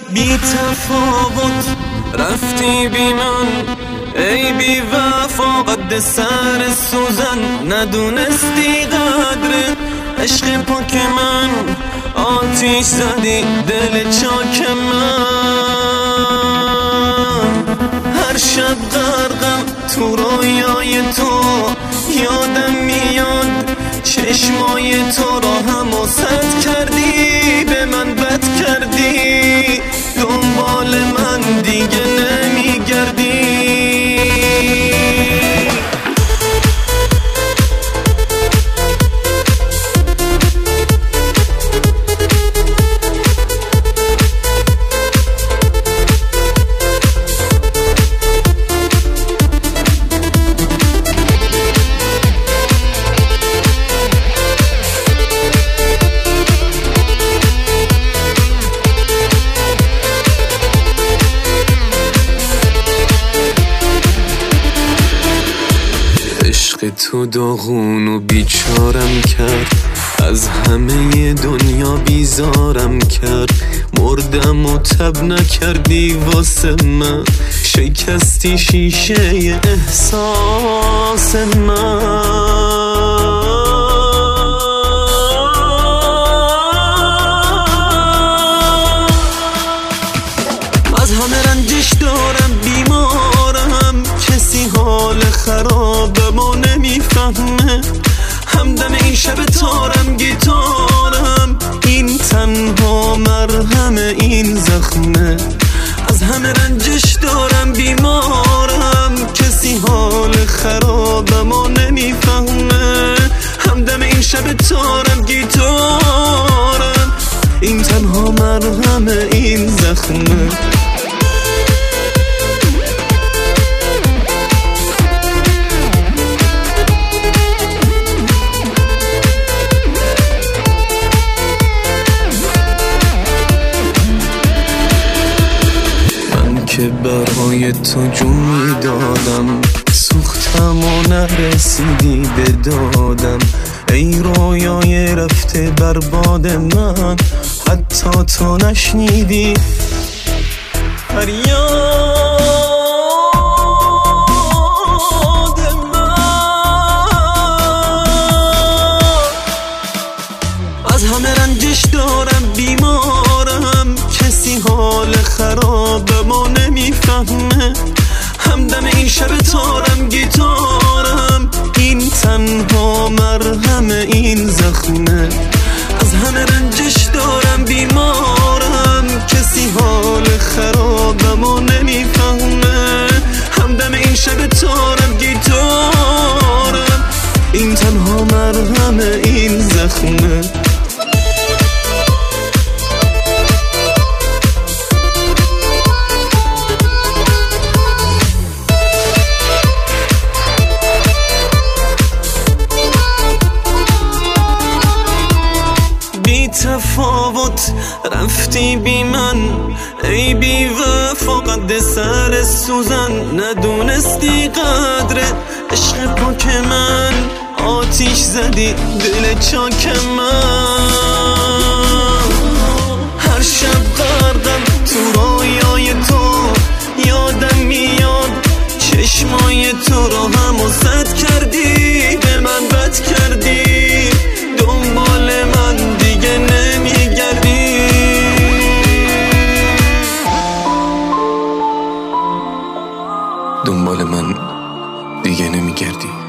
بی تفاوت رفتی بی من، ای بی وفا قد سر سوزن. ندونستی قدر عشق پاک من، آتیش زدی دل چاک من. هر شب غرقم تو رویای تو، یادم میاد چشمای تو را حماست کردی، به من بد کردی، دنبال من دیگه نمیگردی. عشق تو داغون و بیچارم کرد، از همه دنیا بیزارم کرد. مردم و تب نکردی واسه من، شکستی شیشه احساس من. از همه رنجش دارم بیمارم، کسی حال خرابمو نمیفهمه. همدم این شب تارم گیتارم، این تنها مرهم این زخمه. از همه رنجش دارم بیمارم، کسی حال خرابمو نمیفهمه. همدم این شب تارم گیتارم، این تنها مرهم این زخمه. که برای تو جون میدادم، سوختم و نرسیدی به دادم. ای رویای رفته برباد من، حتی تو نشنیدی فریاد من. از همه رنجش دارم بیمارم، کسی حال خرابمو نمیفهمه. همدم این شب تارم گیتارم، این تنها مرهم این زخمه. از همه رنجش دارم بیمارم، کسی حال خرابمو نمیفهمه. همدم این شب تارم گیتارم، این تنها مرهم این زخمه. تفاوت رفتی بی من، ای بی وفا قد سر سوزن. ندونستی قدر عشق پاک من، آتیش زدی دل چاک من. هر شب غرقم تو رویای تو، یادم میاد چشمای تو رو حماست کردی، به من بد کردی، دنبال من دیگه نمیگردی. دنبال من دیگه نمیگردی.